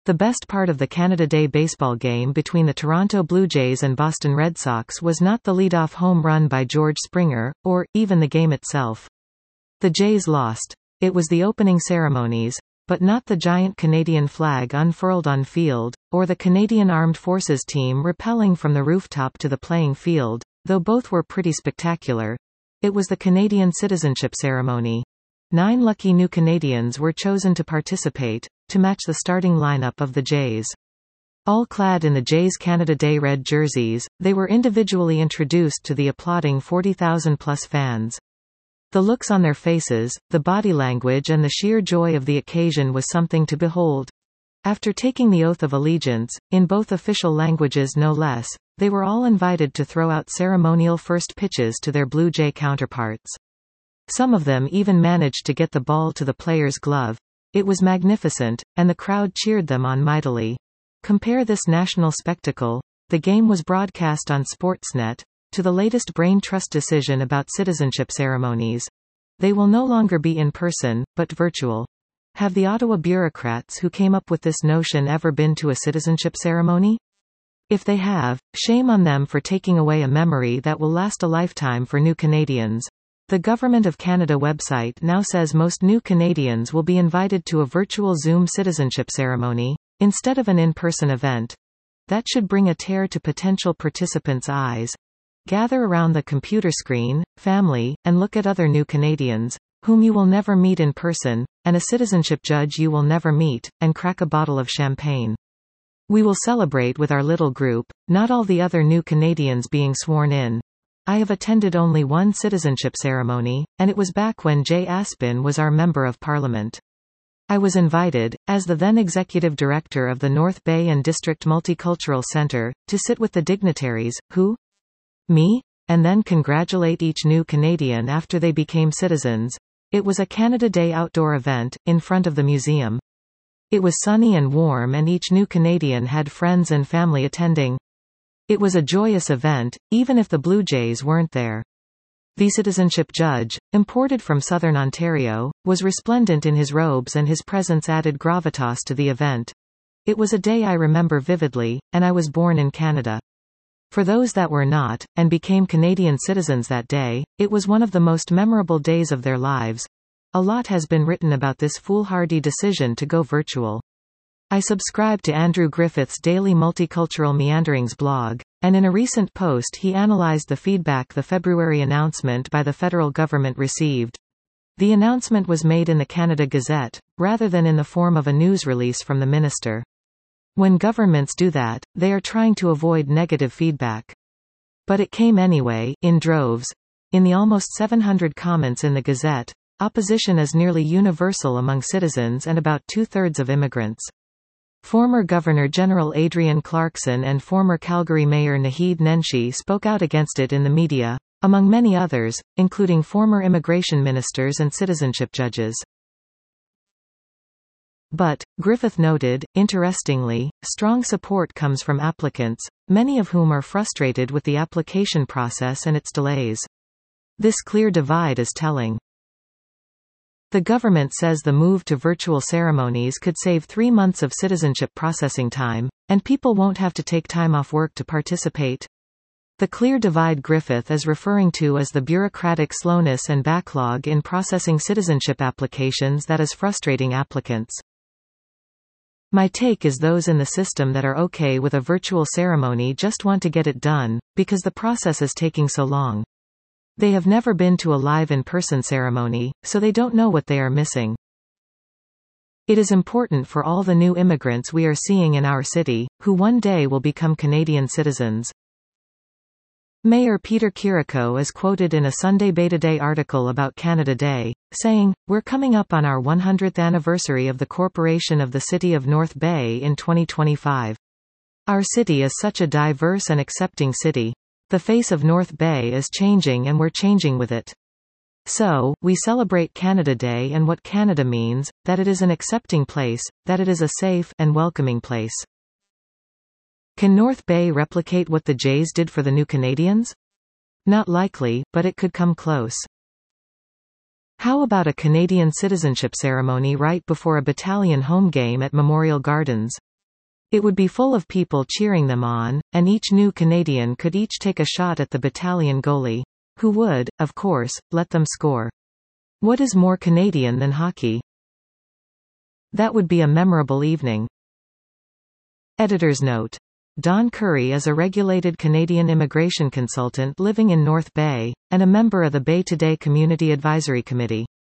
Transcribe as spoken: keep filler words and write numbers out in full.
The best part of the Canada Day baseball game between the Toronto Blue Jays and Boston Red Sox was not the leadoff home run by George Springer, or, even the game itself. The Jays lost. It was the opening ceremonies, but not the giant Canadian flag unfurled on field, or the Canadian Armed Forces team rappelling from the rooftop to the playing field, though both were pretty spectacular. It was the Canadian citizenship ceremony. Nine lucky new Canadians were chosen to participate, to match the starting lineup of the Jays. All clad in the Jays Canada Day red jerseys, they were individually introduced to the applauding forty thousand plus fans. The looks on their faces, the body language and the sheer joy of the occasion was something to behold. After taking the oath of allegiance, in both official languages no less, they were all invited to throw out ceremonial first pitches to their Blue Jay counterparts. Some of them even managed to get the ball to the player's glove. It was magnificent, and the crowd cheered them on mightily. Compare this national spectacle, the game was broadcast on Sportsnet, to the latest brain trust decision about citizenship ceremonies. They will no longer be in person, but virtual. Have the Ottawa bureaucrats who came up with this notion ever been to a citizenship ceremony? If they have, shame on them for taking away a memory that will last a lifetime for new Canadians. The Government of Canada website now says most new Canadians will be invited to a virtual Zoom citizenship ceremony, instead of an in-person event. That should bring a tear to potential participants' eyes. Gather around the computer screen, family, and look at other new Canadians, whom you will never meet in person, and a citizenship judge you will never meet, and crack a bottle of champagne. We will celebrate with our little group, not all the other new Canadians being sworn in. I have attended only one citizenship ceremony, and it was back when Jay Aspin was our Member of Parliament. I was invited, as the then Executive Director of the North Bay and District Multicultural Centre, to sit with the dignitaries, who? Me? And then congratulate each new Canadian after they became citizens. It was a Canada Day outdoor event, in front of the museum. It was sunny and warm and each new Canadian had friends and family attending. It was a joyous event, even if the Blue Jays weren't there. The citizenship judge, imported from southern Ontario, was resplendent in his robes and his presence added gravitas to the event. It was a day I remember vividly, and I was born in Canada. For those that were not, and became Canadian citizens that day, it was one of the most memorable days of their lives. A lot has been written about this foolhardy decision to go virtual. I subscribe to Andrew Griffith's daily Multicultural Meanderings blog, and in a recent post he analyzed the feedback the February announcement by the federal government received. The announcement was made in the Canada Gazette, rather than in the form of a news release from the minister. When governments do that, they are trying to avoid negative feedback. But it came anyway, in droves. In the almost seven hundred comments in the Gazette, opposition is nearly universal among citizens and about two-thirds of immigrants. Former Governor-General Adrian Clarkson and former Calgary Mayor Naheed Nenshi spoke out against it in the media, among many others, including former immigration ministers and citizenship judges. But, Griffith noted, interestingly, strong support comes from applicants, many of whom are frustrated with the application process and its delays. This clear divide is telling. The government says the move to virtual ceremonies could save three months of citizenship processing time, and people won't have to take time off work to participate. The clear divide Griffith is referring to as the bureaucratic slowness and backlog in processing citizenship applications that is frustrating applicants. My take is those in the system that are okay with a virtual ceremony just want to get it done, because the process is taking so long. They have never been to a live in-person ceremony, so they don't know what they are missing. It is important for all the new immigrants we are seeing in our city, who one day will become Canadian citizens. Mayor Peter Kirikou is quoted in a Sunday Beta Day article about Canada Day, saying, "We're coming up on our one hundredth anniversary of the Corporation of the City of North Bay in twenty twenty-five. Our city is such a diverse and accepting city. The face of North Bay is changing and we're changing with it. So, we celebrate Canada Day and what Canada means, that it is an accepting place, that it is a safe and welcoming place." Can North Bay replicate what the Jays did for the new Canadians? Not likely, but it could come close. How about a Canadian citizenship ceremony right before a battalion home game at Memorial Gardens? It would be full of people cheering them on, and each new Canadian could each take a shot at the battalion goalie. Who would, of course, let them score. What is more Canadian than hockey? That would be a memorable evening. Editor's note. Don Curry is a regulated Canadian immigration consultant living in North Bay, and a member of the Bay Today Community Advisory Committee.